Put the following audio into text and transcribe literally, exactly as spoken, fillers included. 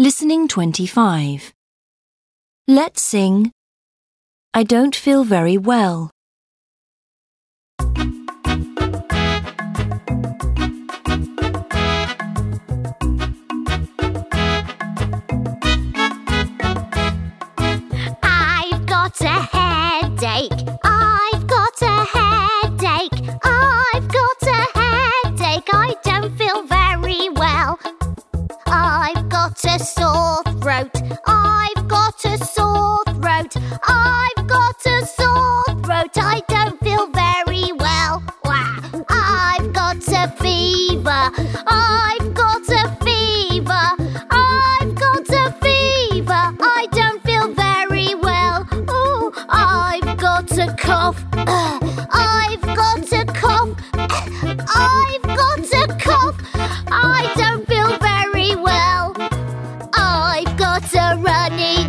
Listening twenty-five. Let's sing I don't feel very well. I've got a headache. I've got a headache. I've got a headache. I don't feel very well. I've got a sore throat. I've got a sore throat. I've got a sore throat. I don't feel very well. Wah. I've got a fever. I've got a fever. I've got a fever. I don't feel very well. Oh, I've got a cough. I've got a cough. I've got a cough. I don't feel very well. I've got a runny